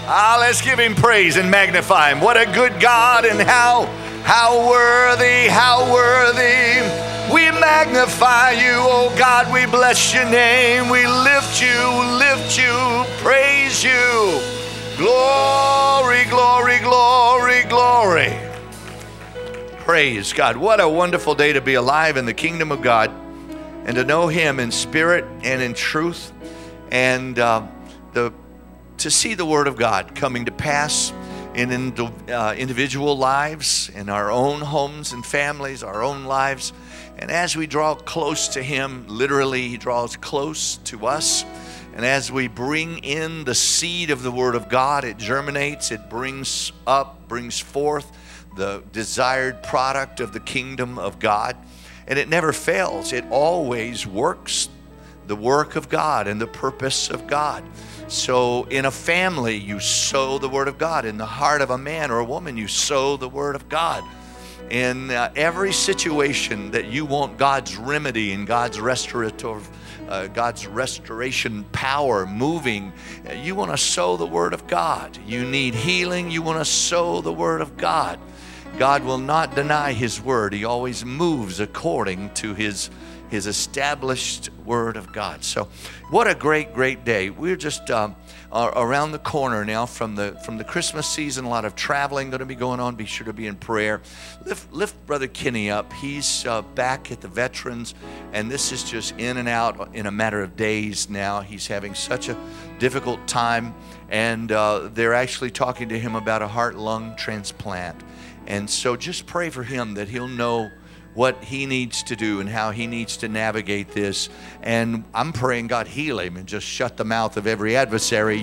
Let's give him praise and magnify him. What a good God, and how worthy, how worthy. We magnify you, oh God. We bless your name. We lift you, praise you. Glory, glory, glory, glory. Praise God. What a wonderful day to be alive in the kingdom of God and to know him in spirit and in truth, and to see the word of God coming to pass in individual lives, in our own homes and families, our own lives. And as we draw close to him, literally he draws close to us. And as we bring in the seed of the word of God, it germinates, it brings forth the desired product of the kingdom of God. And it never fails. It always works the work of God and the purpose of God. So in a family, you sow the word of God. In the heart of a man or a woman, you sow the word of God. In every situation that you want God's remedy and God's restoration power moving, you want to sow the word of God. You need healing, you want to sow the word of God. God will not deny his word. He always moves according to his established word of God. So what a great day. We're just around the corner now from the Christmas season. A lot of traveling going to be going on. Be sure to be in prayer. Lift Brother Kenny up. He's back at the Veterans, and this is just in and out in a matter of days now. He's having such a difficult time, and they're actually talking to him about a heart-lung transplant. And so just pray for him that he'll know what he needs to do and how he needs to navigate this. And I'm praying God heal him and just shut the mouth of every adversary,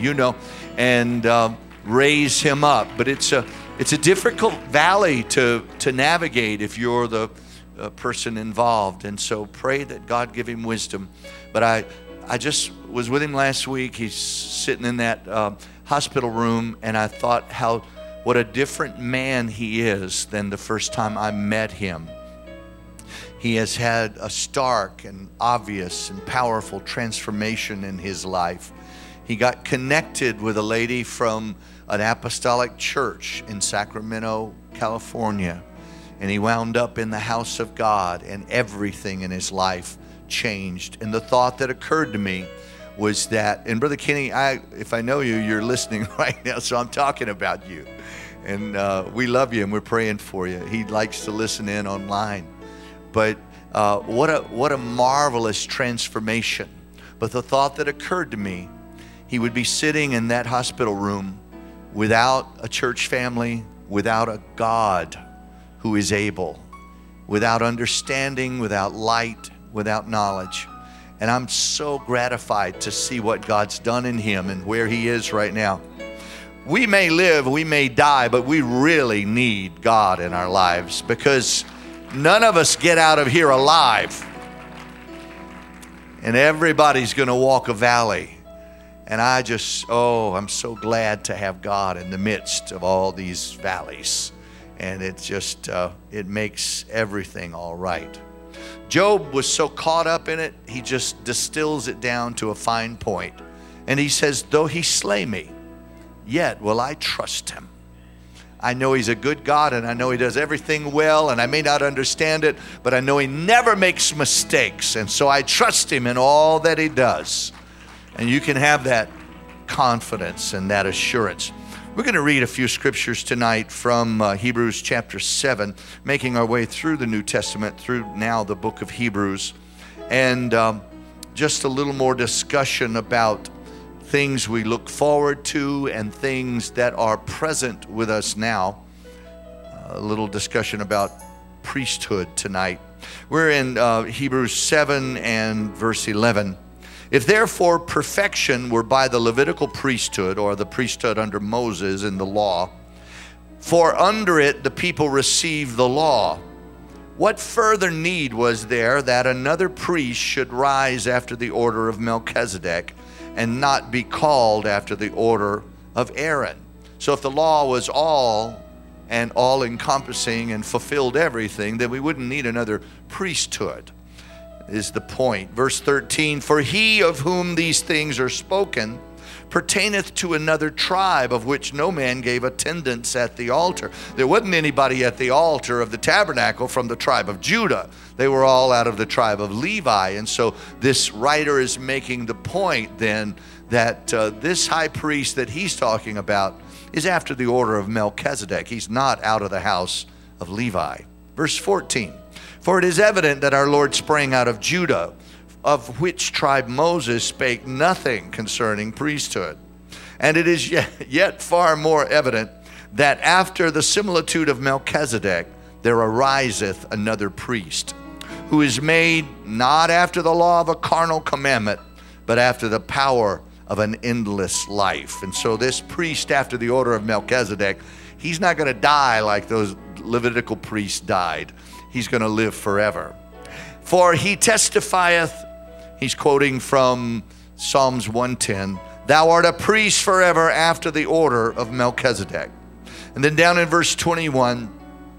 and raise him up. But it's a difficult valley to navigate if you're the person involved. And so pray that God give him wisdom. But I just was with him last week. He's sitting in that hospital room, and I thought what a different man he is than the first time I met him. He has had a stark and obvious and powerful transformation in his life. He got connected with a lady from an apostolic church in Sacramento, California, and he wound up in the house of God, and everything in his life changed. And the thought that occurred to me was that, and Brother Kenny, if I know you, you're listening right now, so I'm talking about you. And we love you and we're praying for you. He likes to listen in online. But what a marvelous transformation. But the thought that occurred to me, he would be sitting in that hospital room without a church family, without a God who is able, without understanding, without light, without knowledge. And I'm so gratified to see what God's done in him and where he is right now. We may live, we may die, but we really need God in our lives, because none of us get out of here alive. And everybody's going to walk a valley. And I'm so glad to have God in the midst of all these valleys. And it just, it makes everything all right. Job was so caught up in it, he just distills it down to a fine point. And he says, though he slay me, yet will I trust him. I know he's a good God, and I know he does everything well, and I may not understand it, but I know he never makes mistakes, and so I trust him in all that he does. And you can have that confidence and that assurance. We're going to read a few scriptures tonight from Hebrews chapter 7, making our way through the New Testament, through now the book of Hebrews, and just a little more discussion about things we look forward to and things that are present with us now. A little discussion about priesthood tonight. We're in Hebrews 7 and verse 11. If therefore perfection were by the Levitical priesthood, or the priesthood under Moses in the law, for under it the people received the law, what further need was there that another priest should rise after the order of Melchizedek, and not be called after the order of Aaron? So if the law was all encompassing and fulfilled everything, then we wouldn't need another priesthood, is the point. Verse 13, for he of whom these things are spoken pertaineth to another tribe, of which no man gave attendance at the altar. There wasn't anybody at the altar of the tabernacle from the tribe of Judah. They were all out of the tribe of Levi. And so this writer is making the point then that this high priest that he's talking about is after the order of Melchizedek. He's not out of the house of Levi. Verse 14, for it is evident that our Lord sprang out of Judah, of which tribe Moses spake nothing concerning priesthood. And it is yet far more evident that after the similitude of Melchizedek, there ariseth another priest, who is made not after the law of a carnal commandment, but after the power of an endless life. And so this priest after the order of Melchizedek, he's not going to die like those Levitical priests died. He's going to live forever. For he testifieth, he's quoting from Psalms 110, thou art a priest forever after the order of Melchizedek. And then down in verse 21,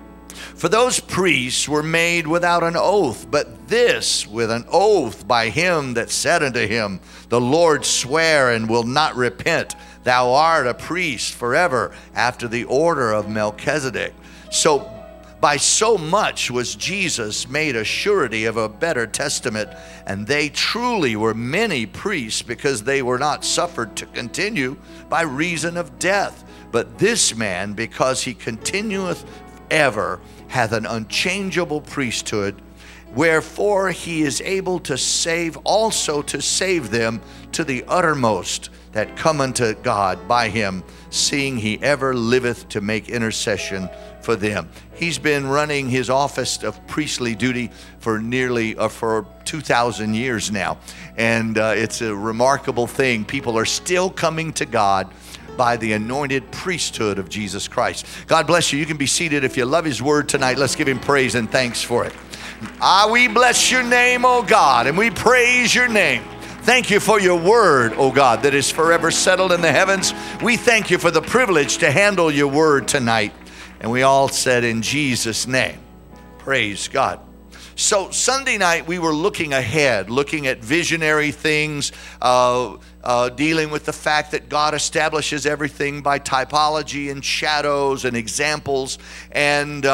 for those priests were made without an oath, but this with an oath by him that said unto him, the Lord sware and will not repent, thou art a priest forever after the order of Melchizedek. So by so much was Jesus made a surety of a better testament, and they truly were many priests, because they were not suffered to continue by reason of death. But this man, because he continueth ever, hath an unchangeable priesthood, wherefore he is able to save, also to save them to the uttermost that come unto God by him, seeing he ever liveth to make intercession for them. He's been running his office of priestly duty for nearly for 2,000 years now. And it's a remarkable thing. People are still coming to God by the anointed priesthood of Jesus Christ. God bless you. You can be seated. If you love his word tonight, let's give him praise and thanks for it. We bless your name, oh God, and we praise your name. Thank you for your word, oh God, that is forever settled in the heavens. We thank you for the privilege to handle your word tonight. And we all said in Jesus' name, praise God. So Sunday night we were looking ahead, looking at visionary things, dealing with the fact that God establishes everything by typology and shadows and examples, and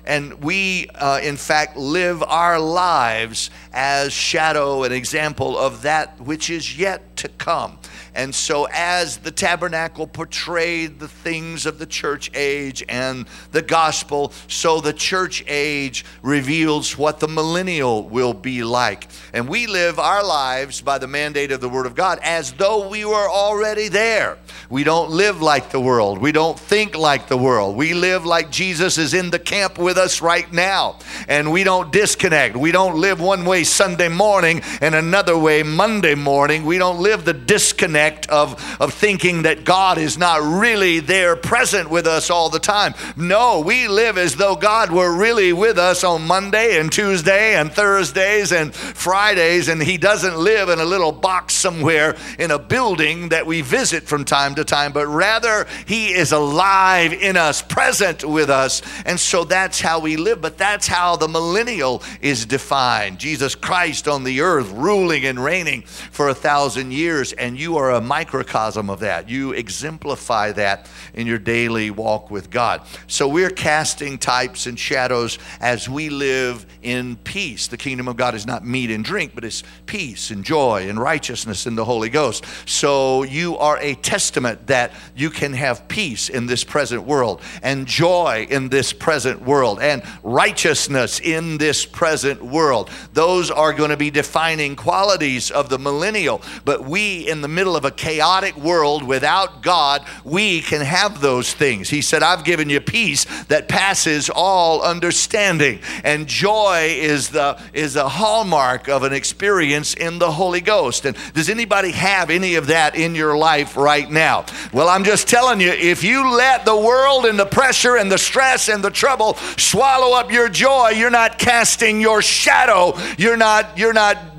we in fact live our lives as shadow and example of that which is yet to come. And so as the tabernacle portrayed the things of the church age and the gospel, so the church age reveals what the millennial will be like. And we live our lives by the mandate of the Word of God as though we were already there. We don't live like the world. We don't think like the world. We live like Jesus is in the camp with us right now. And we don't disconnect. We don't live one way Sunday morning and another way Monday morning. We don't live the disconnect of thinking that God is not really there present with us all the time. No, we live as though God were really with us on Monday and Tuesday and Thursdays and Fridays, and he doesn't live in a little box somewhere in a building that we visit from time to time, but rather he is alive in us, present with us. And so that's how we live, but that's how the millennial is defined. Jesus Christ on the earth ruling and reigning for 1,000 years, and you are a microcosm of that. You exemplify that in your daily walk with God. So we're casting types and shadows as we live in peace. The kingdom of God is not meat and drink, but it's peace and joy and righteousness in the Holy Ghost. So you are a testament that you can have peace in this present world, and joy in this present world, and righteousness in this present world. Those are going to be defining qualities of the millennial. But we, in the middle of a chaotic world without God, we can have those things. He said, I've given you peace that passes all understanding. And joy is a hallmark of an experience in the Holy Ghost. And does anybody have any of that in your life right now? Well, I'm just telling you, if you let the world and the pressure and the stress and the trouble swallow up your joy, you're not casting your shadow. You're not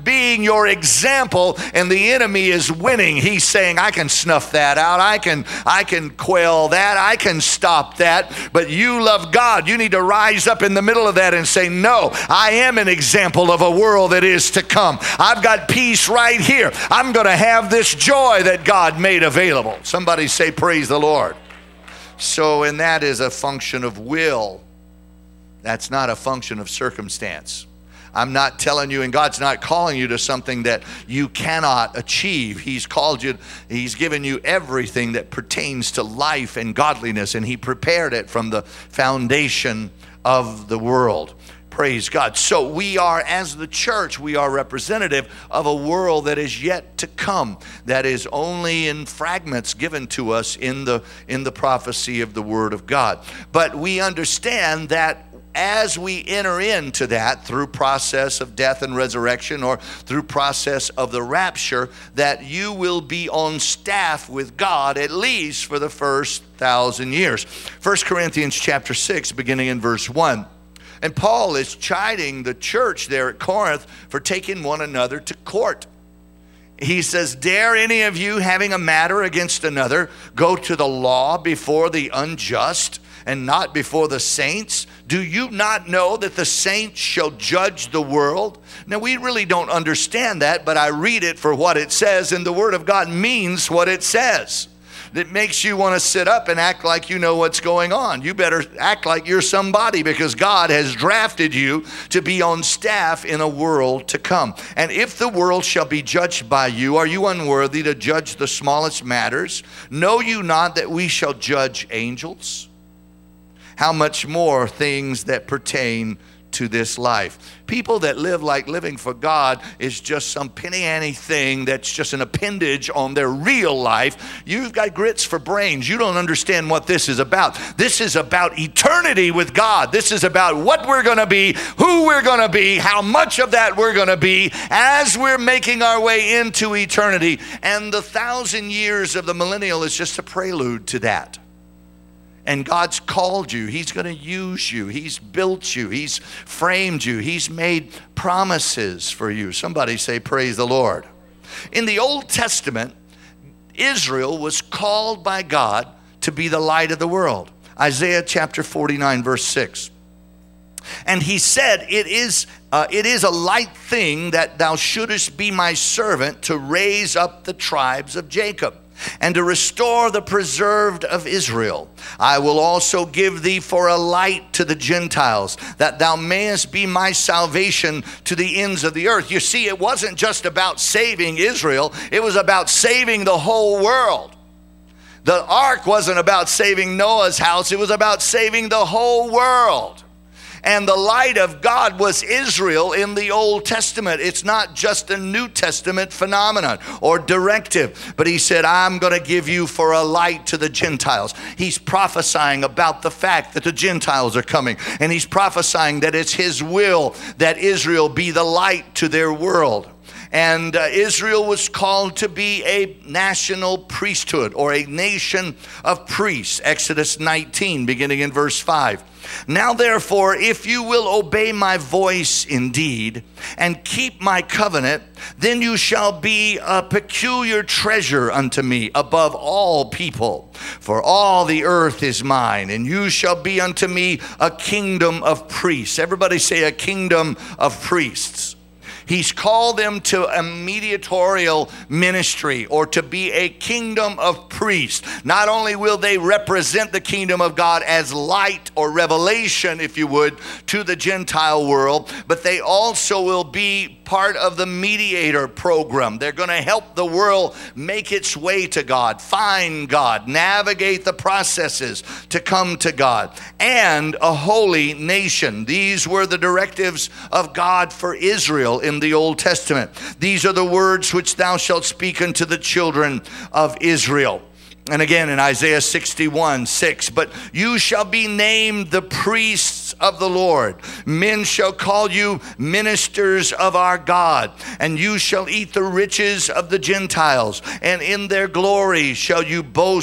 being your example, and the enemy is winning. He's saying, I can snuff that out. I can quell that. I can stop that. But you love God. You need to rise up in the middle of that and say, no, I am an example of a world that is to come. I've got peace right here. I'm going to have this joy that God made available. Somebody say, praise the Lord. So, and that is a function of will. That's not a function of circumstance. I'm not telling you, and God's not calling you to something that you cannot achieve. He's called you, He's given you everything that pertains to life and godliness, and He prepared it from the foundation of the world. Praise God. So we are, as the church, we are representative of a world that is yet to come, that is only in fragments given to us in the prophecy of the Word of God. But we understand that as we enter into that through process of death and resurrection, or through process of the rapture, that you will be on staff with God at least for the first 1,000 years. 1 Corinthians chapter 6, beginning in verse 1. And Paul is chiding the church there at Corinth for taking one another to court. He says, dare any of you, having a matter against another, go to the law before the unjust and not before the saints? Do you not know that the saints shall judge the world? Now, we really don't understand that, but I read it for what it says, and the Word of God means what it says. It makes you want to sit up and act like you know what's going on. You better act like you're somebody, because God has drafted you to be on staff in a world to come. And if the world shall be judged by you, are you unworthy to judge the smallest matters? Know you not that we shall judge angels? How much more things that pertain to this life. People that live like living for God is just some penny-ante thing that's just an appendage on their real life. You've got grits for brains. You don't understand what this is about. This is about eternity with God. This is about what we're going to be, who we're going to be, how much of that we're going to be as we're making our way into eternity. And the 1,000 years of the millennial is just a prelude to that. And God's called you. He's going to use you. He's built you. He's framed you. He's made promises for you. Somebody say, praise the Lord. In the Old Testament, Israel was called by God to be the light of the world. Isaiah chapter 49, verse 6. And he said, it is a light thing that thou shouldest be my servant to raise up the tribes of Jacob, and to restore the preserved of Israel. I will also give thee for a light to the Gentiles, that thou mayest be my salvation to the ends of the earth. You see, it wasn't just about saving Israel. It was about saving the whole world. The ark wasn't about saving Noah's house. It was about saving the whole world. And the light of God was Israel in the Old Testament. It's not just a New Testament phenomenon or directive. But he said, I'm going to give you for a light to the Gentiles. He's prophesying about the fact that the Gentiles are coming. And he's prophesying that it's his will that Israel be the light to their world. And Israel was called to be a national priesthood, or a nation of priests. Exodus 19, beginning in verse 5. Now therefore, if you will obey my voice indeed, and keep my covenant, then you shall be a peculiar treasure unto me above all people. For all the earth is mine, and you shall be unto me a kingdom of priests. Everybody say, a kingdom of priests. He's called them to a mediatorial ministry, or to be a kingdom of priests. Not only will they represent the kingdom of God as light or revelation, if you would, to the Gentile world, but they also will be part of the mediator program. They're going to help the world make its way to God, find God, navigate the processes to come to God, and a holy nation. These were the directives of God for Israel in the Old Testament. These are the words which thou shalt speak unto the children of Israel. And again in Isaiah 61, 6, but you shall be named the priests of the Lord. Men shall call you ministers of our God, and you shall eat the riches of the Gentiles, and in their glory shall you boast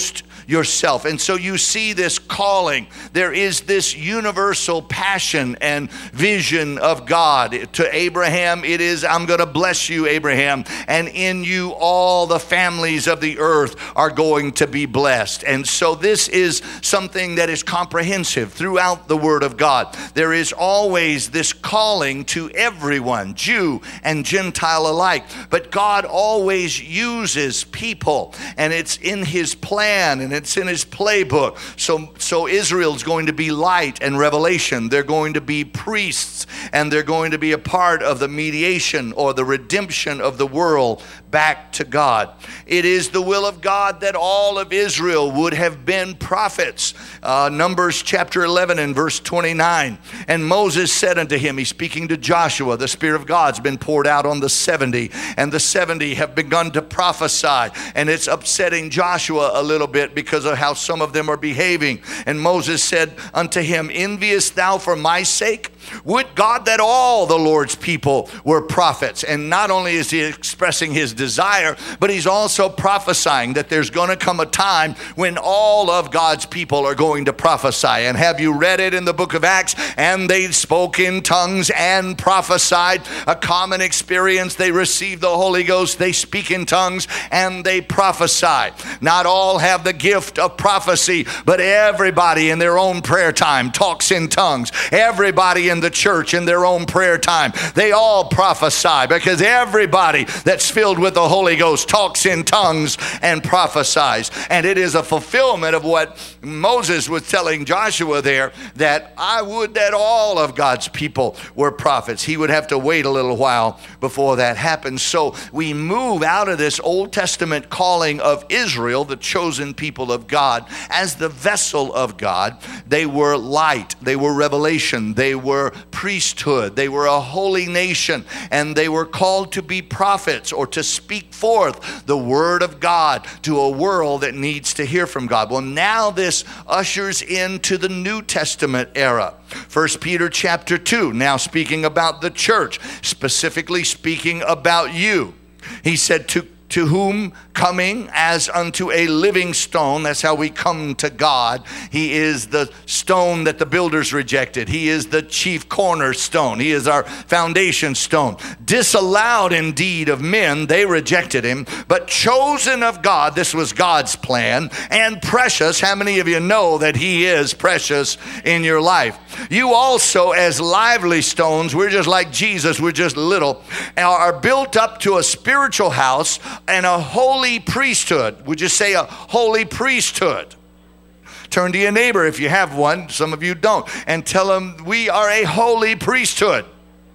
yourself. And so you see this calling. There is this universal passion and vision of God. To Abraham, it is, I'm going to bless you, Abraham, and in you all the families of the earth are going to be blessed. And so this is something that is comprehensive throughout the Word of God. There is always this calling to everyone, Jew and Gentile alike. But God always uses people, and it's in His plan and it's in His playbook. So Israel's going to be light and revelation. They're going to be priests, and they're going to be a part of the mediation or the redemption of the world back to God. It is the will of God that all of Israel would have been prophets. Numbers chapter 11 and verse 29. And Moses said unto him, he's speaking to Joshua, the Spirit of God's been poured out on the 70, and the 70 have begun to prophesy. And it's upsetting Joshua a little bit because of how some of them are behaving. And Moses said unto him, enviest thou for my sake? Would God that all the Lord's people were prophets. And not only is he expressing his desire, but he's also prophesying that there's going to come a time when all of God's people are going to prophesy. And have you read it in the book of Acts? And they spoke in tongues and prophesied. A common experience. They receive the Holy Ghost, they speak in tongues, and they prophesy. Not all have the gift of prophecy, but everybody in their own prayer time talks in tongues. Everybody in the church in their own prayer time, they all prophesy, because everybody that's filled with the Holy Ghost talks in tongues and prophesies. And it is a fulfillment of what Moses was telling Joshua there, that I would that all of God's people were prophets. He would have to wait a little while before that happens. So we move out of this Old Testament calling of Israel, the chosen people of God, as the vessel of God. They were light, they were revelation, they were priesthood, they were a holy nation, and they were called to be prophets, or to speak forth the word of God to a world that needs to hear from God. Well, now this ushers into the New Testament era. 1 Peter chapter 2, now speaking about the church, specifically speaking about you. He said, to whom coming as unto a living stone. That's how we come to God. He is the stone that the builders rejected. He is the chief cornerstone. He is our foundation stone. Disallowed indeed of men, they rejected him, but chosen of God, this was God's plan, and precious. How many of you know that he is precious in your life? You also, as lively stones, we're just like Jesus, we're just little, are built up to a spiritual house and a holy priesthood. Would you say a holy priesthood? Turn to your neighbor if you have one, some of you don't, and tell them we are a holy priesthood,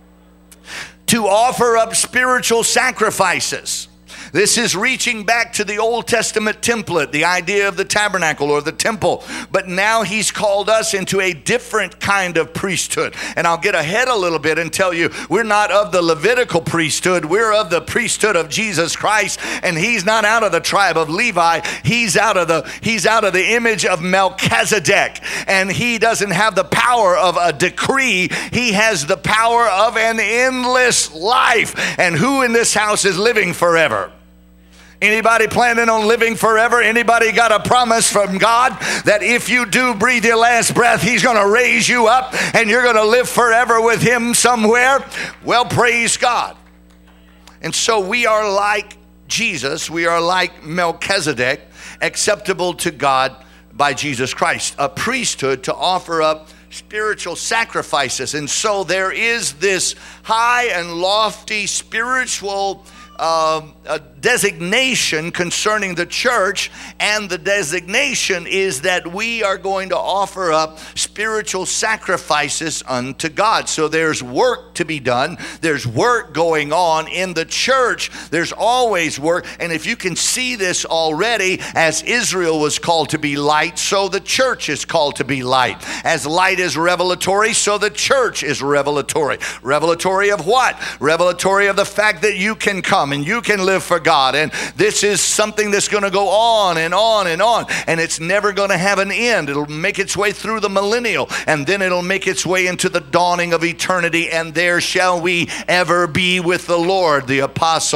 to offer up spiritual sacrifices. This is reaching back to the Old Testament template, the idea of the tabernacle or the temple. But now he's called us into a different kind of priesthood. And I'll get ahead a little bit and tell you, we're not of the Levitical priesthood. We're of the priesthood of Jesus Christ. And he's not out of the tribe of Levi. He's out of the image of Melchizedek. And he doesn't have the power of a decree. He has the power of an endless life. And who in this house is living forever? Anybody planning on living forever? Anybody got a promise from God that if you do breathe your last breath, he's going to raise you up and you're going to live forever with him somewhere? Well, praise God. And so we are like Jesus. We are like Melchizedek, acceptable to God by Jesus Christ, a priesthood to offer up spiritual sacrifices. And so there is this high and lofty spiritual a designation concerning the church, and the designation is that we are going to offer up spiritual sacrifices unto God. So there's work to be done. There's work going on in the church. There's always work. And if you can see this already, as Israel was called to be light, so the church is called to be light. As light is revelatory, so the church is revelatory. Revelatory of what? Revelatory of the fact that you can come and you can live for God. And this is something that's going to go on and on and on. And it's never going to have an end. It'll make its way through the millennial. And then it'll make its way into the dawning of eternity. And there shall we ever be with the Lord, the apostle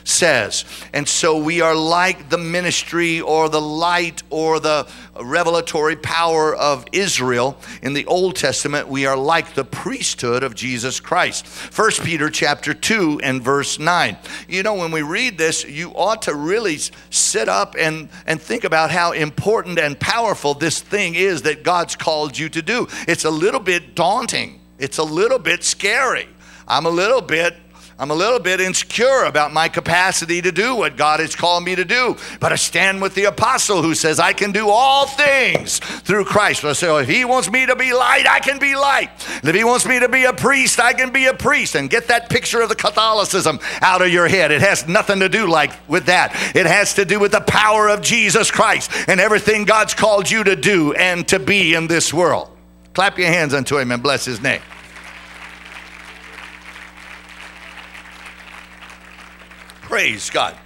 says. And so we are like the ministry or the light or the revelatory power of Israel. In the Old Testament, we are like the priesthood of Jesus Christ. 1 Peter chapter 2 and verse 9. You know, when we read this, you ought to really sit up and think about how important and powerful this thing is that God's called you to do. It's a little bit daunting. It's a little bit scary. I'm a little bit insecure about my capacity to do what God has called me to do. But I stand with the apostle who says, I can do all things through Christ. So I say, if he wants me to be light, I can be light. And if he wants me to be a priest, I can be a priest. And get that picture of the Catholicism out of your head. It has nothing to do with that. It has to do with the power of Jesus Christ and everything God's called you to do and to be in this world. Clap your hands unto him and bless his name. Praise God.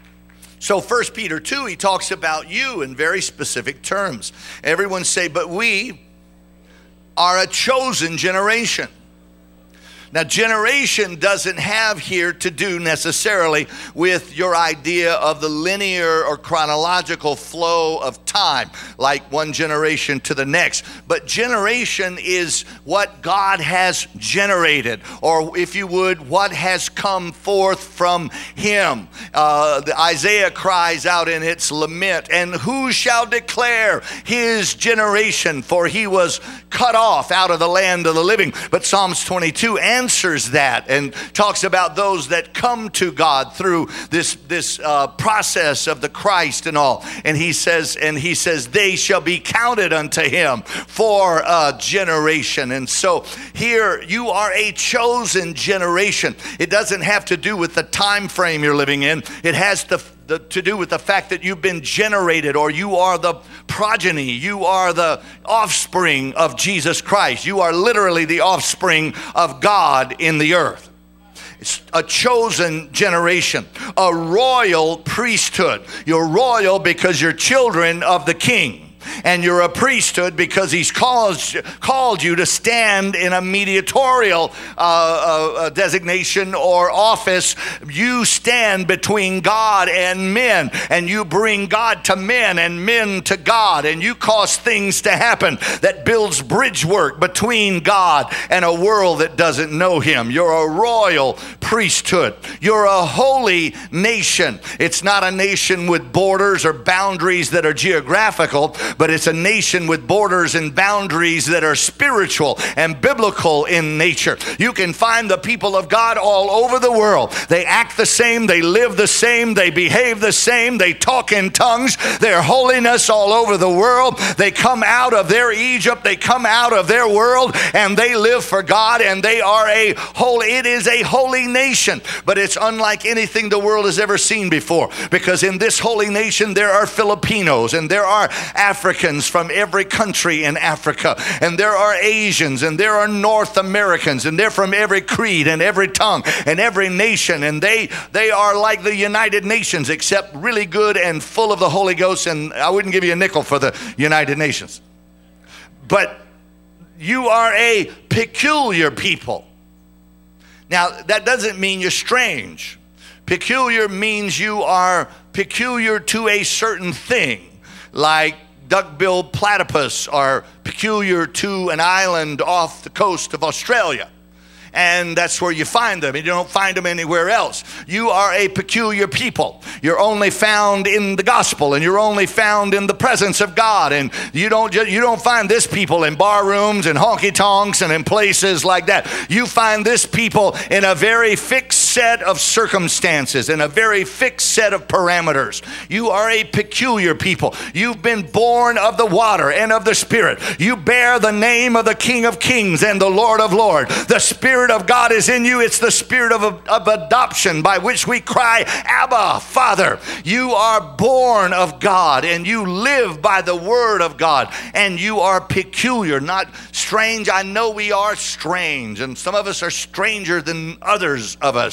So 1 Peter 2, he talks about you in very specific terms. Everyone say, but we are a chosen generation. Now, generation doesn't have here to do necessarily with your idea of the linear or chronological flow of time, like one generation to the next. But generation is what God has generated, or if you would, what has come forth from him. Isaiah cries out in its lament, and who shall declare his generation? For he was cut off out of the land of the living. But Psalms 22 answers that and talks about those that come to God through this process of the Christ and all. And he says, they shall be counted unto him for a generation. And so here you are a chosen generation. It doesn't have to do with the time frame you're living in. It has to do with the fact that you've been generated, or you are the progeny, you are the offspring of Jesus Christ. You are literally the offspring of God in the earth. It's a chosen generation, a royal priesthood. You're royal because you're children of the King. And you're a priesthood because he's called you to stand in a mediatorial designation or office. You stand between God and men, and you bring God to men and men to God, and you cause things to happen that builds bridge work between God and a world that doesn't know him. You're a royal priesthood. You're a holy nation. It's not a nation with borders or boundaries that are geographical, but it's a nation with borders and boundaries that are spiritual and biblical in nature. You can find the people of God all over the world. They act the same, they live the same, they behave the same, they talk in tongues. Their holiness all over the world. They come out of their Egypt, they come out of their world, and they live for God, and they are it is a holy nation. But it's unlike anything the world has ever seen before, because in this holy nation there are Filipinos, and there are Africans from every country in Africa, and there are Asians, and there are North Americans, and they're from every creed and every tongue and every nation, and they are like the United Nations, except really good and full of the Holy Ghost. And I wouldn't give you a nickel for the United Nations. But you are a peculiar people. Now, that doesn't mean you're strange. Peculiar means you are peculiar to a certain thing, like duck-billed platypus are peculiar to an island off the coast of Australia. And that's where you find them. You don't find them anywhere else. You are a peculiar people. You're only found in the gospel, and you're only found in the presence of God. And you don't find this people in bar rooms and honky-tonks and in places like that. You find this people in a very fixed set of circumstances, in a very fixed set of parameters. You are a peculiar people. You've been born of the water and of the Spirit. You bear the name of the King of Kings and the Lord of Lords. The Spirit of God is in you. It's the spirit of adoption by which we cry, Abba, Father. You are born of God, and you live by the word of God, and you are peculiar, not strange. I know we are strange, and some of us are stranger than others of us.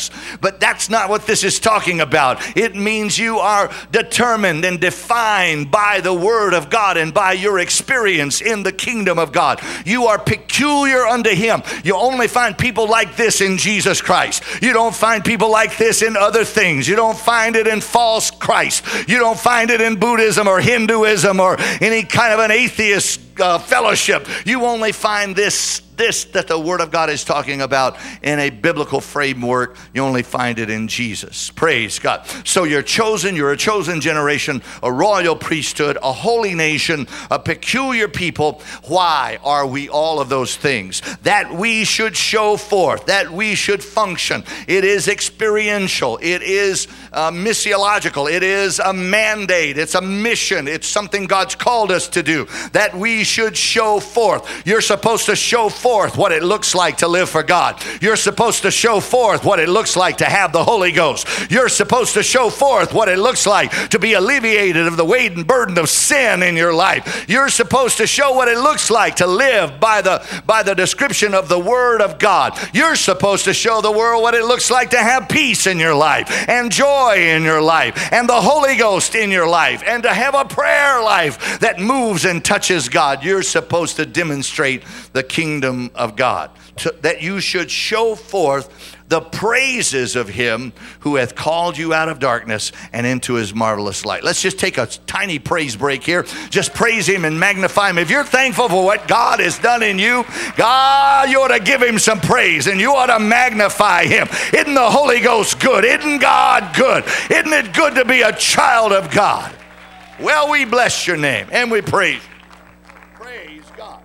darkness. But that's not what this is talking about. It means you are determined and defined by the Word of God and by your experience in the kingdom of God. You are peculiar unto Him. You only find people like this in Jesus Christ. You don't find people like this in other things. You don't find it in false Christ. You don't find it in Buddhism or Hinduism or any kind of an atheist fellowship. You only find this that the Word of God is talking about in a biblical framework. You only find it in Jesus. Praise God. So you're chosen. You're a chosen generation, a royal priesthood, a holy nation, a peculiar people. Why are we all of those things? That we should show forth, that we should function. It is experiential. It is missiological. It is a mandate. It's a mission. It's something God's called us to do, that we should show forth. You're supposed to show forth what it looks like to live for God. You're supposed to show forth what it looks like to have the Holy Ghost. You're supposed to show forth what it looks like to be alleviated of the weight and burden of sin in your life. You're supposed to show what it looks like to live by the description of the Word of God. You're supposed to show the world what it looks like to have peace in your life and joy in your life and the Holy Ghost in your life and to have a prayer life that moves and touches God. You're supposed to demonstrate the kingdom of God, that you should show forth the praises of Him who hath called you out of darkness and into His marvelous light. Let's just take a tiny praise break here. Just praise Him and magnify Him. If you're thankful for what God has done in you, God, you ought to give Him some praise and you ought to magnify Him. Isn't the Holy Ghost good? Isn't God good? Isn't it good to be a child of God? Well, we bless your name and we praise you. Praise God.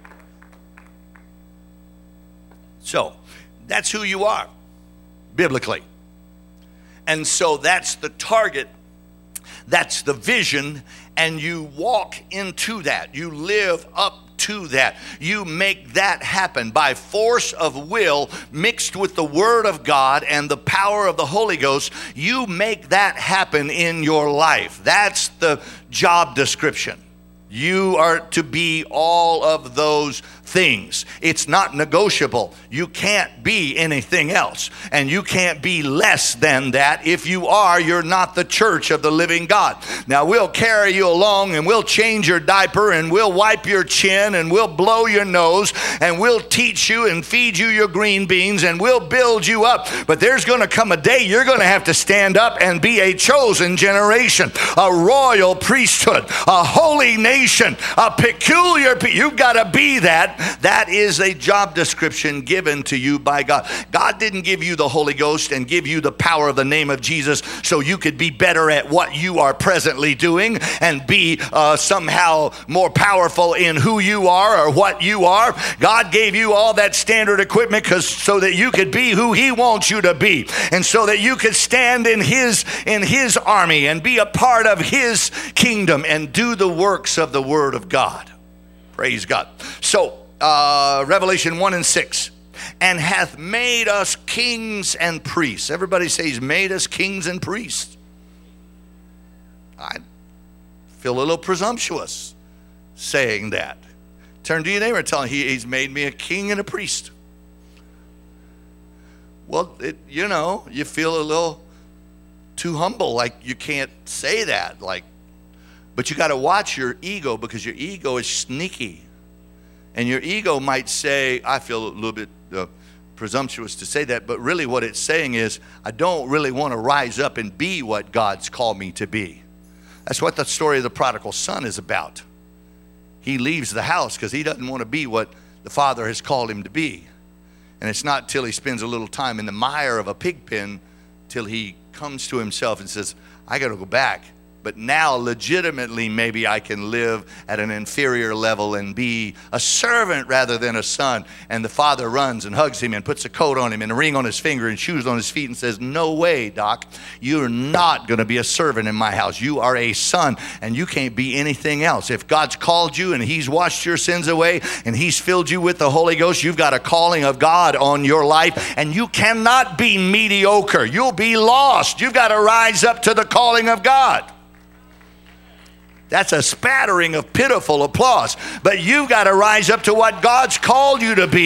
So, that's who you are, biblically. And so that's the target, that's the vision, and you walk into that. You live up to that. You make that happen by force of will mixed with the Word of God and the power of the Holy Ghost. You make that happen in your life. That's the job description. You are to be all of those things. It's not negotiable. You can't be anything else, and you can't be less than that. If you are, you're not the church of the living God. Now, we'll carry you along, and we'll change your diaper, and we'll wipe your chin, and we'll blow your nose, and we'll teach you and feed you your green beans, and we'll build you up. But there's going to come a day you're going to have to stand up and be a chosen generation, a royal priesthood, a holy nation, a peculiar people. You've got to be that. That is a job description given to you by God. God didn't give you the Holy Ghost and give you the power of the name of Jesus so you could be better at what you are presently doing and be somehow more powerful in who you are or what you are. God gave you all that standard equipment so that you could be who He wants you to be, and so that you could stand in His army and be a part of His kingdom and do the works of the Word of God. Praise God. So, Revelation 1:6, and hath made us kings and priests. Everybody say He's made us kings and priests. I feel a little presumptuous saying that. Turn to your neighbor and tell him He's made me a king and a priest. Well, you feel a little too humble, like you can't say that. But you got to watch your ego, because your ego is sneaky. And your ego might say, I feel a little bit presumptuous to say that, but really what it's saying is, I don't really want to rise up and be what God's called me to be. That's what the story of the prodigal son is about. He leaves the house because he doesn't want to be what the father has called him to be. And it's not till he spends a little time in the mire of a pig pen till he comes to himself and says, I got to go back. But now legitimately maybe I can live at an inferior level and be a servant rather than a son. And the father runs and hugs him and puts a coat on him and a ring on his finger and shoes on his feet and says, no way, Doc, you're not going to be a servant in my house. You are a son and you can't be anything else. If God's called you and He's washed your sins away and He's filled you with the Holy Ghost, you've got a calling of God on your life, and you cannot be mediocre. You'll be lost. You've got to rise up to the calling of God. That's a spattering of pitiful applause. But you've got to rise up to what God's called you to be.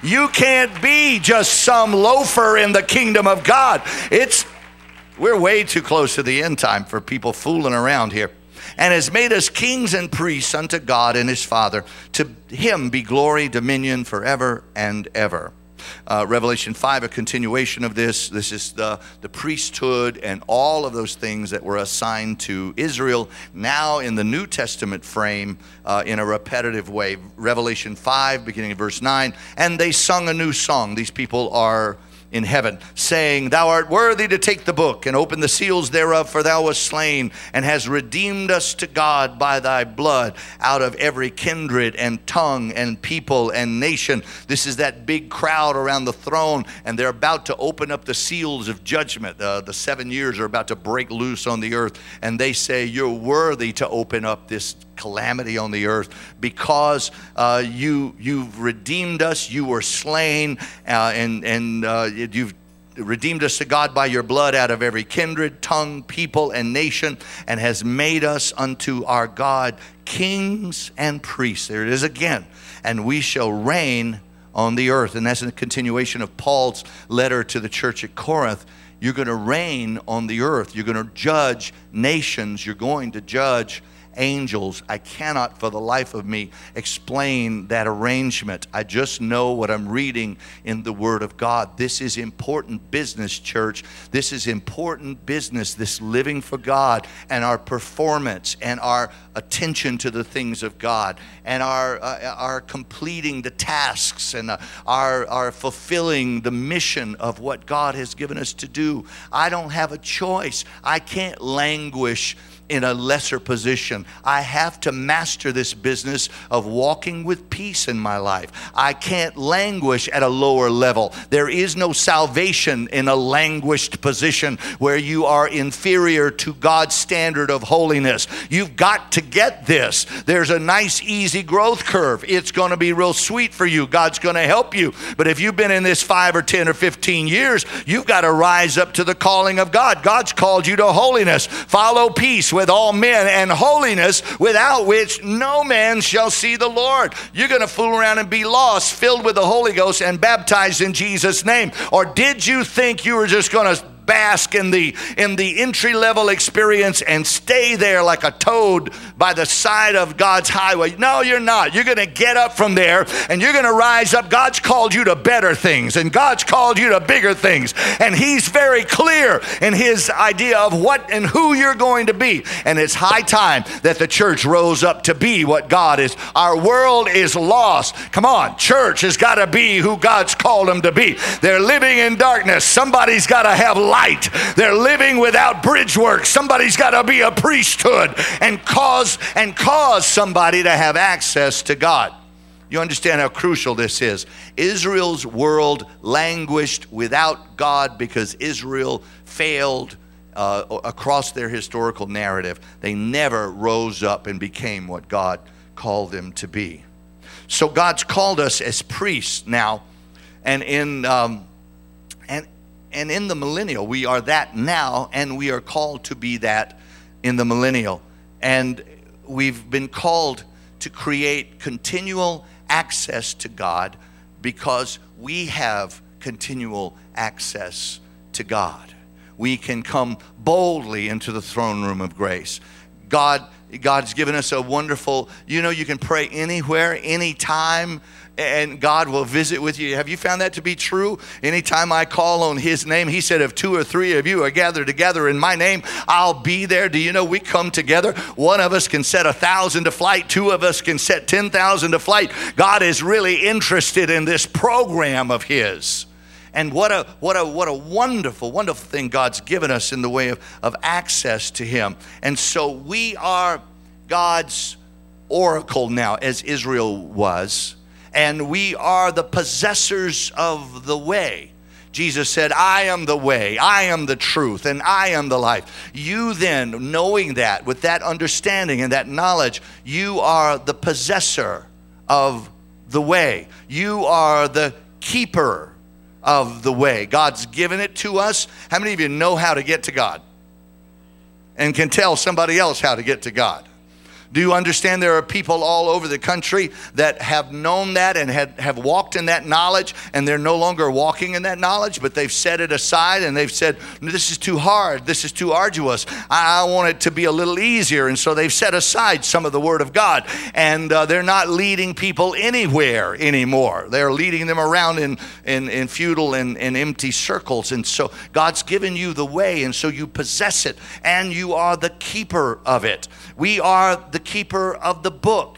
You can't be just some loafer in the kingdom of God. We're way too close to the end time for people fooling around here. And has made us kings and priests unto God and his Father. To him be glory, dominion forever and ever. Revelation 5, a continuation of this. This is the priesthood and all of those things that were assigned to Israel, now in the New Testament frame in a repetitive way. Revelation 5, beginning of verse 9, and they sung a new song. These people are in heaven, saying, Thou art worthy to take the book and open the seals thereof, for thou wast slain and hast redeemed us to God by thy blood out of every kindred and tongue and people and nation. This is that big crowd around the throne, and they're about to open up the seals of judgment. The 7 years are about to break loose on the earth, and they say, You're worthy to open up this calamity on the earth because you've redeemed us. You were slain, and you've redeemed us to God by your blood out of every kindred, tongue, people, and nation, and has made us unto our God kings and priests. There it is again. And we shall reign on the earth. And that's a continuation of Paul's letter to the church at Corinth. You're going to reign on the earth. You're going to judge nations. You're going to judge angels. I cannot for the life of me explain that arrangement. I just know what I'm reading in the Word of God. This is important business, church. This is important business, this living for God and our performance and our attention to the things of God and our completing the tasks and our fulfilling the mission of what God has given us to do. I don't have a choice. I can't languish in a lesser position. I have to master this business of walking with peace in my life. I can't languish at a lower level. There is no salvation in a languished position where you are inferior to God's standard of holiness. You've got to get this. There's a nice, easy growth curve. It's going to be real sweet for you. God's going to help you. But if you've been in this 5 or 10 or 15 years, you've got to rise up to the calling of God. God's called you to holiness. Follow peace with all men and holiness, without which no man shall see the Lord. You're going to fool around and be lost, filled with the Holy Ghost and baptized in Jesus' name. Or did you think you were just going to bask in the entry-level experience and stay there like a toad by the side of God's highway? No, you're not. You're going to get up from there and you're going to rise up. God's called you to better things, and God's called you to bigger things, and he's very clear in his idea of what and who you're going to be. And it's high time that the church rose up to be what God is. Our world is lost. Come on, church has got to be who God's called them to be. They're living in darkness. Somebody's got to have light. They're living without bridge work. Somebody's got to be a priesthood and cause somebody to have access to God. You understand how crucial this is. Israel's world languished without God because Israel failed across their historical narrative. They never rose up and became what God called them to be. So God's called us as priests now, and in the millennial, we are that now, and we are called to be that in the millennial. And we've been called to create continual access to God because we have continual access to God. We can come boldly into the throne room of grace. God's given us a wonderful, you can pray anywhere, anytime, and God will visit with you. Have you found that to be true? Anytime I call on his name, he said, if 2 or 3 of you are gathered together in my name, I'll be there. Do you know we come together? One of us can set 1,000 to flight. 2 of us can set 10,000 to flight. God is really interested in this program of his. And what a wonderful, wonderful thing God's given us in the way of access to him. And so we are God's oracle now, as Israel was. And we are the possessors of the way. Jesus said, I am the way, I am the truth, and I am the life. You then, knowing that, with that understanding and that knowledge, you are the possessor of the way. You are the keeper of the way. God's given it to us. How many of you know how to get to God and can tell somebody else how to get to God? Do you understand there are people all over the country that have known that and have walked in that knowledge, and they're no longer walking in that knowledge, but they've set it aside and they've said, this is too hard, this is too arduous, I want it to be a little easier. And so they've set aside some of the Word of God, and they're not leading people anywhere anymore. They're leading them around in futile and empty circles. And so God's given you the way, and so you possess it, and you are the keeper of it. We are the keeper of the book.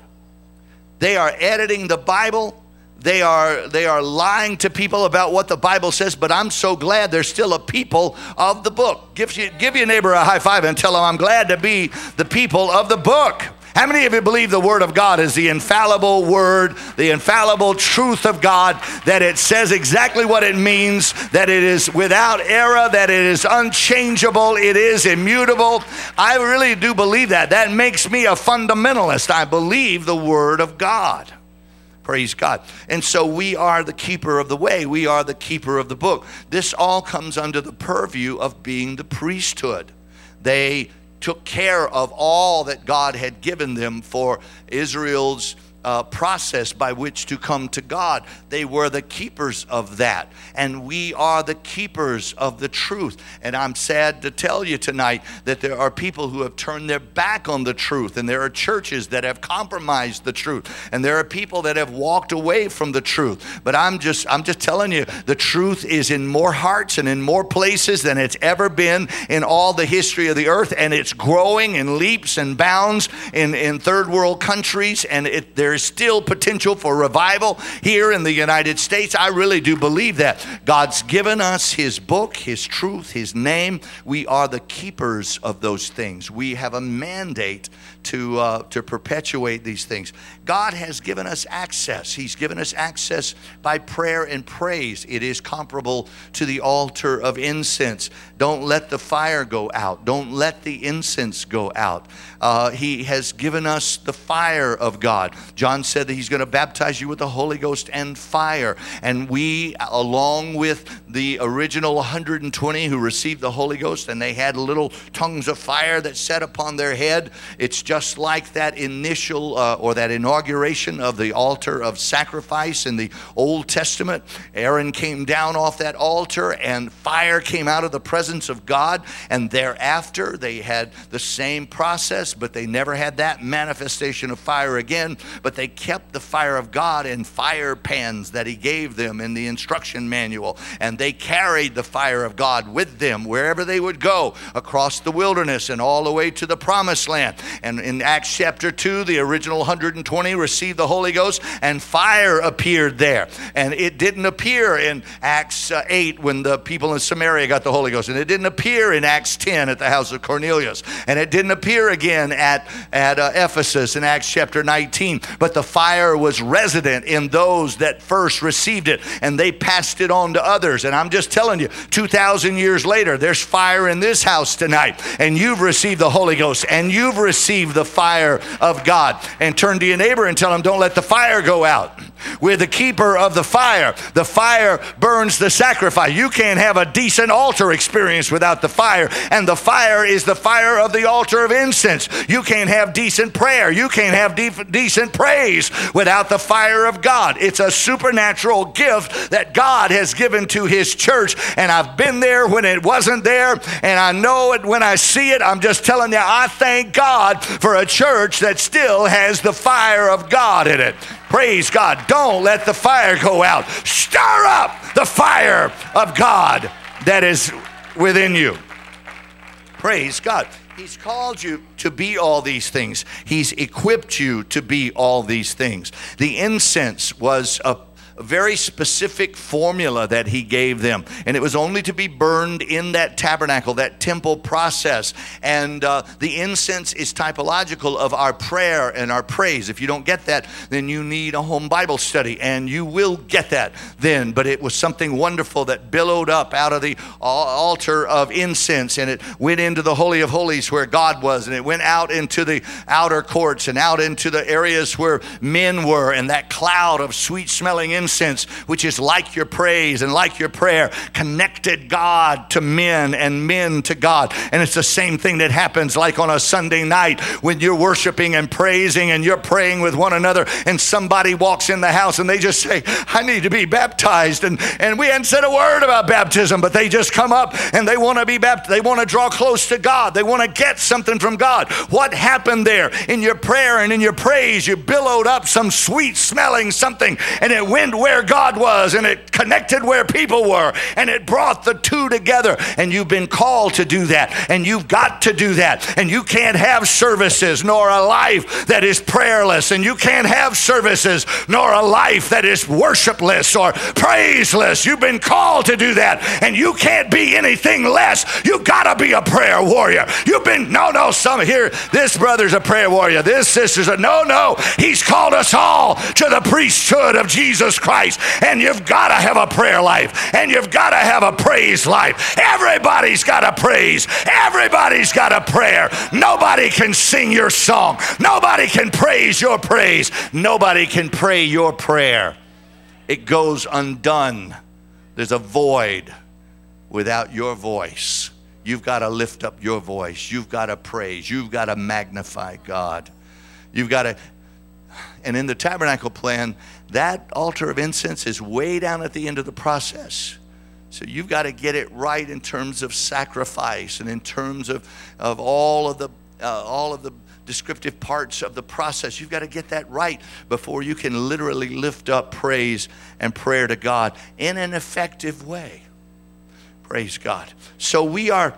They are editing the Bible. They are lying to people about what the Bible says, but I'm so glad there's still a people of the book. Give your neighbor a high five and tell him, I'm glad to be the people of the book. How many of you believe the Word of God is the infallible Word, the infallible truth of God, that it says exactly what it means, that it is without error, that it is unchangeable, it is immutable? I really do believe that. That makes me a fundamentalist. I believe the Word of God. Praise God. And so we are the keeper of the way. We are the keeper of the book. This all comes under the purview of being the priesthood. They took care of all that God had given them for Israel's process by which to come to God. They were the keepers of that, and we are the keepers of the truth. And I'm sad to tell you tonight that there are people who have turned their back on the truth, and there are churches that have compromised the truth, and there are people that have walked away from the truth. But I'm just telling you, the truth is in more hearts and in more places than it's ever been in all the history of the earth, and it's growing in leaps and bounds in third world countries, and there is still potential for revival here in the United States. I really do believe that. God's given us His book, His truth, His name. We are the keepers of those things. We have a mandate to perpetuate these things. God has given us access. He's given us access by prayer and praise. It is comparable to the altar of incense. Don't let the fire go out. Don't let the incense go out. He has given us the fire of God. John said that He's going to baptize you with the Holy Ghost and fire. And we, along with the original 120 who received the Holy Ghost, and they had little tongues of fire that set upon their head, it's just like that initial or that inauguration of the altar of sacrifice in the Old Testament. Aaron came down off that altar, and fire came out of the presence of God, and thereafter they had the same process, but they never had that manifestation of fire again. But they kept the fire of God in fire pans that He gave them in the instruction manual, and they carried the fire of God with them wherever they would go, across the wilderness and all the way to the promised land. And in Acts chapter 2, the original 120 received the Holy Ghost, and fire appeared there. And it didn't appear in Acts 8 when the people in Samaria got the Holy Ghost, and it didn't appear in Acts 10 at the house of Cornelius, and it didn't appear again at Ephesus in Acts chapter 19. But the fire was resident in those that first received it, and they passed it on to others. And I'm just telling you, 2,000 years later, there's fire in this house tonight, and you've received the Holy Ghost, and you've received the fire of God. And turn to your neighbor and tell him, don't let the fire go out. We're the keeper of the fire. The fire burns the sacrifice. You can't have a decent altar experience without the fire, and the fire is the fire of the altar of incense. You can't have decent prayer. You can't have decent praise without the fire of God. It's a supernatural gift that God has given to His church, and I've been there when it wasn't there, and I know it when I see it. I'm just telling you, I thank God for a church that still has the fire of God in it. Praise God. Don't let the fire go out. Stir up the fire of God that is within you. Praise God. He's called you to be all these things. He's equipped you to be all these things. The incense was a very specific formula that He gave them, and it was only to be burned in that tabernacle, that temple process. And the incense is typological of our prayer and our praise. If you don't get that, then you need a home Bible study, and you will get that then. But it was something wonderful that billowed up out of the altar of incense, and it went into the Holy of Holies where God was, and it went out into the outer courts and out into the areas where men were, and that cloud of sweet smelling incense incense, which is like your praise and like your prayer, connected God to men and men to God. And it's the same thing that happens like on a Sunday night when you're worshiping and praising and you're praying with one another, and somebody walks in the house and they just say, I need to be baptized. And we hadn't said a word about baptism, but they just come up and they want to be baptized. They want to draw close to God. They want to get something from God. What happened there? In your prayer and in your praise, you billowed up some sweet smelling something, and it went where God was, and it connected where people were, and it brought the two together. And you've been called to do that, and you've got to do that. And you can't have services nor a life that is prayerless, and you can't have services nor a life that is worshipless or praiseless. You've been called to do that, and you can't be anything less. You've got to be a prayer warrior. You've been, some here, this brother's a prayer warrior, this sister's a, no, he's called us all to the priesthood of Jesus Christ, and you've got to have a prayer life, and you've got to have a praise life. Everybody's got a praise. Everybody's got a prayer. Nobody can sing your song. Nobody can praise your praise. Nobody can pray your prayer. It goes undone. There's a void without your voice. You've got to lift up your voice. You've got to praise. You've got to magnify God. You've got to, and in the tabernacle plan, that altar of incense is way down at the end of the process. So you've got to get it right in terms of sacrifice and in terms of all of the descriptive parts of the process. You've got to get that right before you can literally lift up praise and prayer to God in an effective way. Praise God. So we are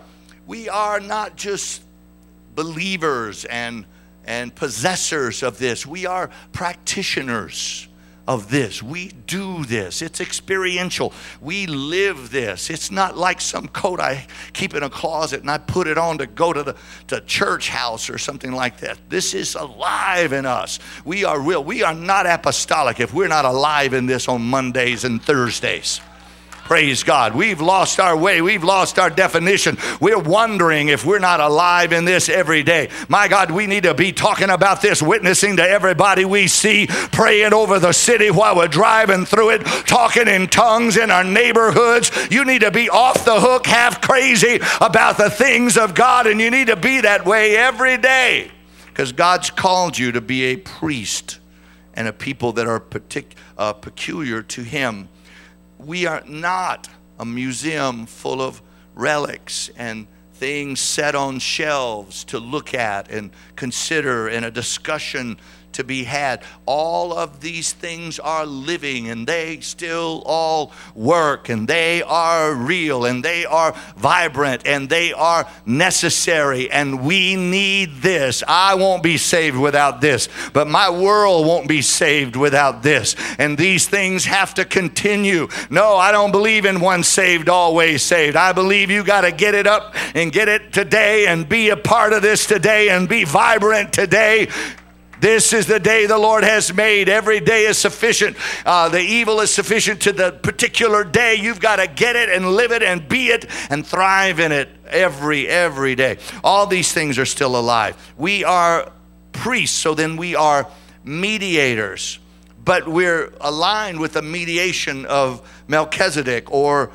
not just believers and possessors of this. We are practitioners of this. We do this. It's experiential. We live this. It's not like some coat I keep in a closet and I put it on to go to the church house or something like that. This is alive in us. We are real. We are not apostolic if we're not alive in this on Mondays and Thursdays. Praise God. We've lost our way. We've lost our definition. We're wondering if we're not alive in this every day. My God, we need to be talking about this, witnessing to everybody we see, praying over the city while we're driving through it, talking in tongues in our neighborhoods. You need to be off the hook, half crazy about the things of God, and you need to be that way every day because God's called you to be a priest and a people that are peculiar to Him. We are not a museum full of relics and things set on shelves to look at and consider and a discussion to be had. All of these things are living and they still all work and they are real and they are vibrant and they are necessary, and we need this. I won't be saved without this, but my world won't be saved without this, and these things have to continue. No, I don't believe in once saved, always saved. I believe you got to get it up and get it today and be a part of this today and be vibrant today. This is the day the Lord has made. Every day is sufficient. The evil is sufficient to the particular day. You've got to get it and live it and be it and thrive in it every day. All these things are still alive. We are priests, so then we are mediators. But we're aligned with the mediation of Melchizedek or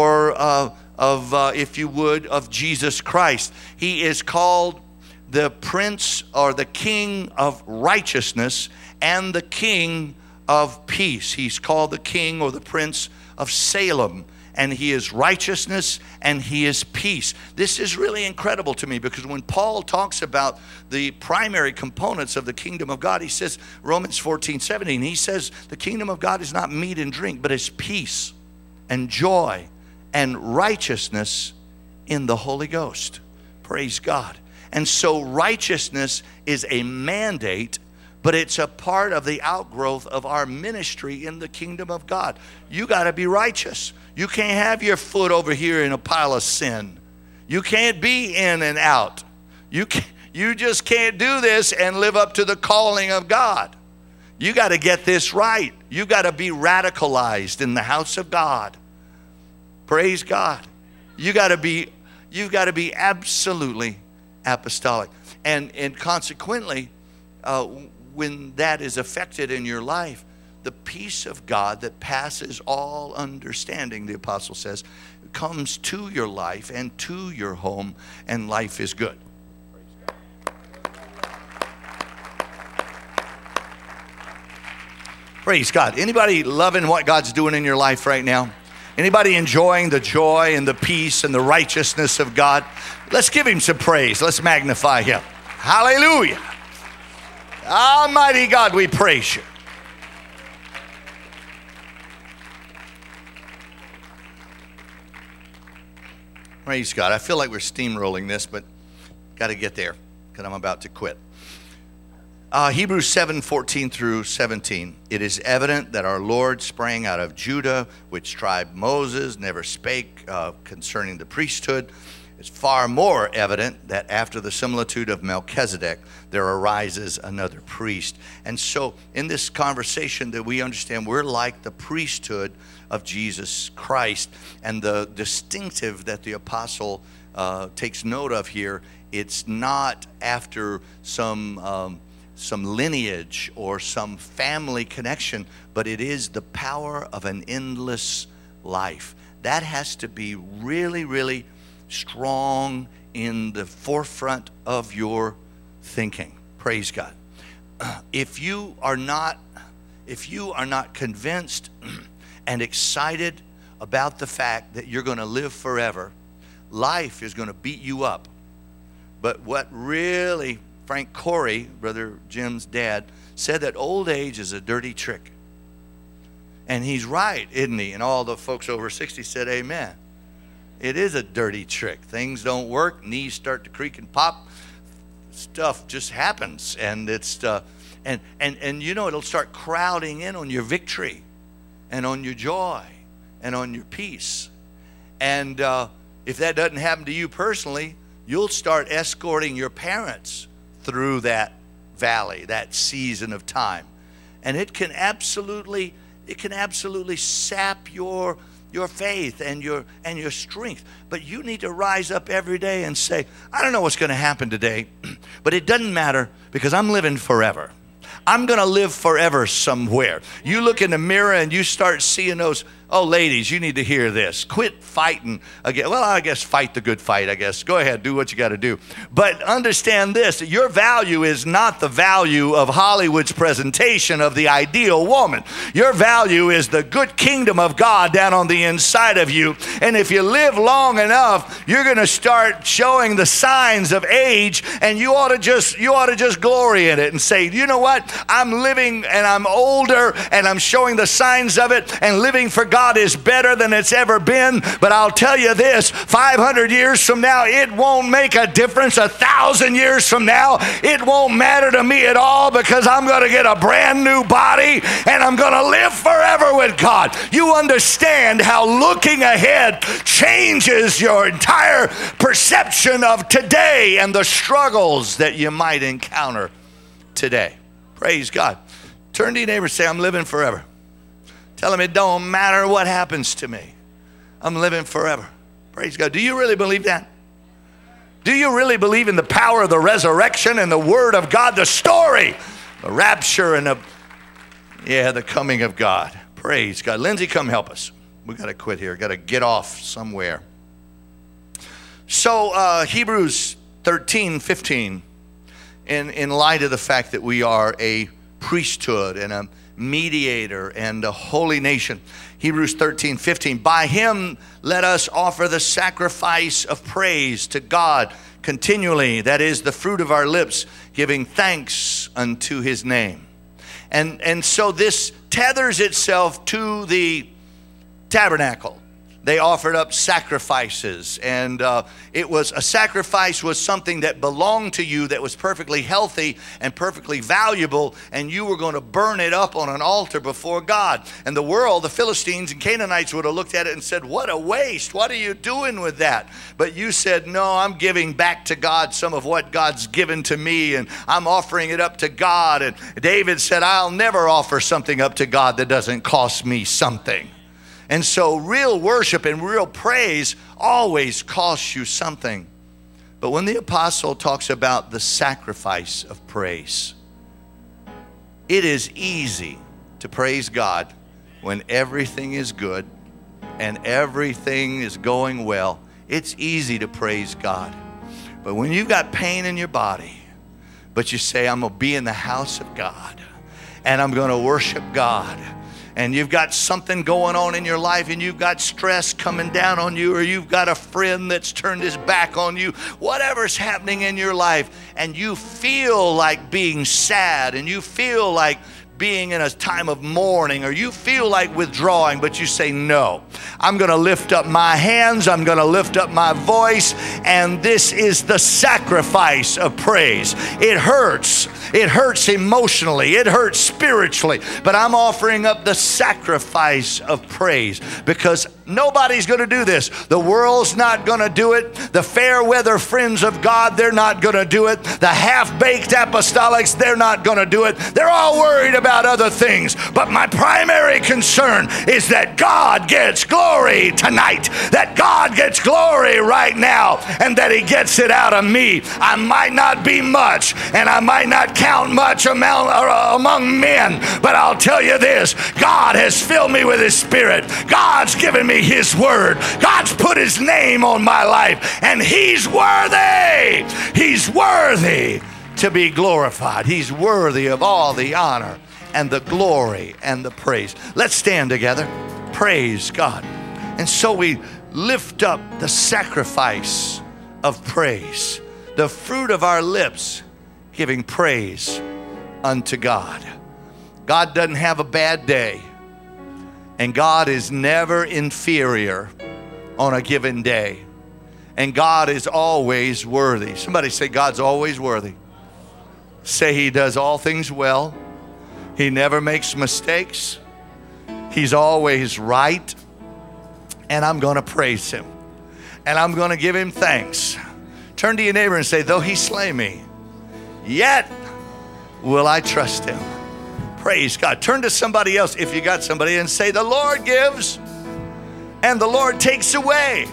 if you would, of Jesus Christ. He is called the Prince or the King of Righteousness and the King of Peace. He's called the King or the Prince of Salem, and He is righteousness and He is peace. This is really incredible to me because when Paul talks about the primary components of the kingdom of God, he says, Romans 14:17, he says the kingdom of God is not meat and drink, but it's peace and joy and righteousness in the Holy Ghost. Praise God. And so righteousness is a mandate, but it's a part of the outgrowth of our ministry in the kingdom of God. You got to be righteous. You can't have your foot over here in a pile of sin. You can't be in and out. You just can't do this and live up to the calling of God. You got to get this right. You got to be radicalized in the house of God. Praise God. You've got to be absolutely apostolic. And consequently, when that is affected in your life, the peace of God that passes all understanding, the apostle says, comes to your life and to your home, and life is good. Praise God. Anybody loving what God's doing in your life right now? Anybody enjoying the joy and the peace and the righteousness of God? Let's give him some praise. Let's magnify him. Hallelujah. Almighty God, we praise you. Praise God. I feel like we're steamrolling this, but got to get there because I'm about to quit. Hebrews 7:14 through 17. It is evident that our Lord sprang out of Judah, which tribe Moses never spake concerning the priesthood. It's far more evident that after the similitude of Melchizedek, there arises another priest. And so in this conversation that we understand, we're like the priesthood of Jesus Christ. And the distinctive that the apostle takes note of here, it's not after some lineage or some family connection, but it is the power of an endless life. That has to be really, really strong in the forefront of your thinking. Praise God. If you are not convinced and excited about the fact that you're going to live forever, life is going to beat you up. But what really, Frank Corey, Brother Jim's dad, said that old age is a dirty trick. And he's right, isn't he? And all the folks over 60 said amen. It is a dirty trick. Things don't work, knees start to creak and pop, stuff just happens, and it's and you know, it'll start crowding in on your victory and on your joy and on your peace. And if that doesn't happen to you personally, you'll start escorting your parents through that valley, that season of time. And it can absolutely sap your faith and your strength. But you need to rise up every day and say, I don't know what's going to happen today, but it doesn't matter because I'm living forever. I'm going to live forever somewhere. You look in the mirror and you start seeing those. Oh, ladies, you need to hear this. Quit fighting again. Well, I guess fight the good fight, I guess. Go ahead, do what you got to do. But understand this, that your value is not the value of Hollywood's presentation of the ideal woman. Your value is the good kingdom of God down on the inside of you. And if you live long enough, you're going to start showing the signs of age, and you ought to just glory in it and say, you know what? I'm living and I'm older and I'm showing the signs of it, and living for God is better than it's ever been. But I'll tell you this, 500 years from now, it won't make a difference. 1,000 years from now, it won't matter to me at all, because I'm going to get a brand new body and I'm going to live forever with God. You understand how looking ahead changes your entire perception of today and the struggles that you might encounter today. Praise God. Turn to your neighbor and say, I'm living forever. Tell him it don't matter what happens to me. I'm living forever. Praise God. Do you really believe that? Do you really believe in the power of the resurrection and the word of God, the story, the rapture, and the coming of God? Praise God. Lindsay, come help us. We got to quit here. Got to get off somewhere. So Hebrews 13:15, in light of the fact that we are a priesthood and a mediator and a holy nation. Hebrews 13:15. By him let us offer the sacrifice of praise to God continually, that is the fruit of our lips, giving thanks unto his name. And so this tethers itself to the tabernacle. They offered up sacrifices, and a sacrifice was something that belonged to you, that was perfectly healthy and perfectly valuable, and you were going to burn it up on an altar before God. And the world, the Philistines and Canaanites, would have looked at it and said, what a waste, what are you doing with that? But you said, no, I'm giving back to God some of what God's given to me, and I'm offering it up to God. And David said, I'll never offer something up to God that doesn't cost me something. And so real worship and real praise always costs you something. But when the apostle talks about the sacrifice of praise, it is easy to praise God when everything is good and everything is going well. It's easy to praise God. But when you've got pain in your body, but you say, I'm going to be in the house of God and I'm going to worship God, and you've got something going on in your life, and you've got stress coming down on you, or you've got a friend that's turned his back on you, whatever's happening in your life, and you feel like being sad, and you feel like being in a time of mourning, or you feel like withdrawing, but you say, no, I'm going to lift up my hands, I'm going to lift up my voice, and this is the sacrifice of praise. It hurts. It hurts emotionally. It hurts spiritually. But I'm offering up the sacrifice of praise, because nobody's going to do this. The world's not going to do it. The fair weather friends of God, they're not going to do it. The half-baked apostolics, they're not going to do it. They're all worried about other things. But my primary concern is that God gets glory tonight, that God gets glory right now, and that He gets it out of me. I might not be much, and I might not count much among men, but I'll tell you this, God has filled me with His Spirit. God's given me His Word. God's put His name on my life, and He's worthy. He's worthy to be glorified. He's worthy of all the honor and the glory and the praise. Let's stand together. Praise God. And so we lift up the sacrifice of praise, the fruit of our lips, giving praise unto God. God doesn't have a bad day, and God is never inferior on a given day, and God is always worthy. Somebody say, God's always worthy. Say, He does all things well. He never makes mistakes. He's always right. And I'm going to praise Him, and I'm going to give Him thanks. Turn to your neighbor and say, though He slay me, yet will I trust Him. Praise God. Turn to somebody else, if you got somebody, and say, the Lord gives and the Lord takes away.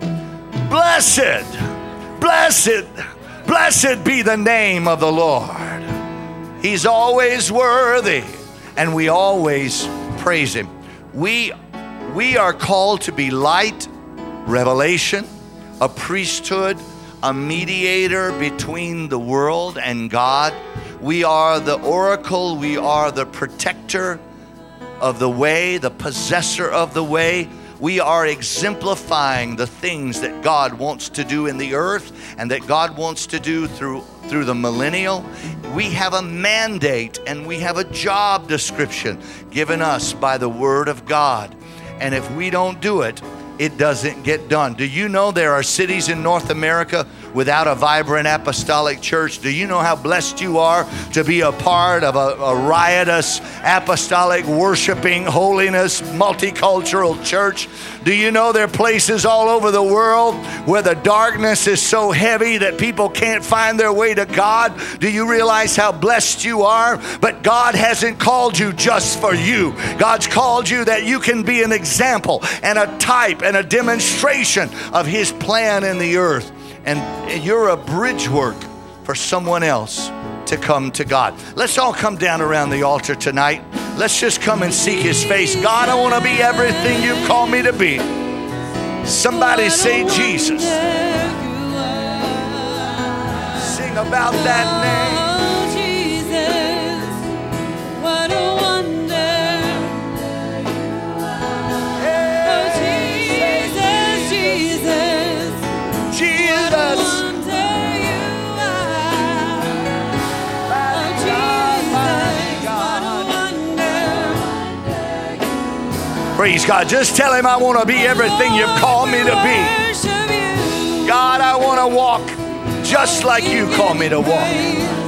Blessed, blessed, blessed be the name of the Lord. He's always worthy, and we always praise Him. We are called to be light, revelation, a priesthood, a mediator between the world and God. We are the oracle. We are the protector of the way, the possessor of the way. We are exemplifying the things that God wants to do in the earth and that God wants to do through the millennial. We have a mandate and we have a job description given us by the Word of God. And if we don't do it, it doesn't get done. Do you know there are cities in North America without a vibrant apostolic church? Do you know how blessed you are to be a part of a riotous, apostolic, worshiping, holiness, multicultural church? Do you know there are places all over the world where the darkness is so heavy that people can't find their way to God? Do you realize how blessed you are? But God hasn't called you just for you. God's called you that you can be an example and a type and a demonstration of His plan in the earth. And you're a bridge work for someone else to come to God. Let's all come down around the altar tonight. Let's just come and seek His face. God, I want to be everything You call me to be. Somebody say Jesus. Sing about that name. Praise God. Just tell Him, I want to be everything You've called me to be. God, I want to walk just like You call me to walk.